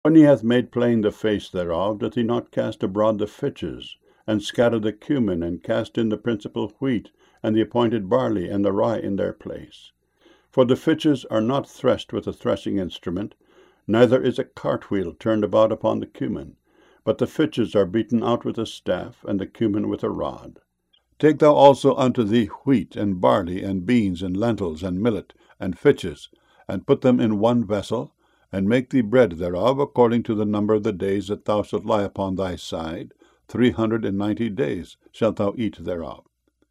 When he hath made plain the face thereof, doth he not cast abroad the fitches, and scatter the cumin, and cast in the principal wheat, and the appointed barley, and the rye in their place? For the fitches are not threshed with a threshing instrument, neither is a cartwheel turned about upon the cumin, but the fitches are beaten out with a staff, and the cumin with a rod. Take thou also unto thee wheat, and barley, and beans, and lentils, and millet, and fitches, and put them in one vessel, and make thee bread thereof, according to the number of the days that thou shalt lie upon thy side. 390 days shalt thou eat thereof.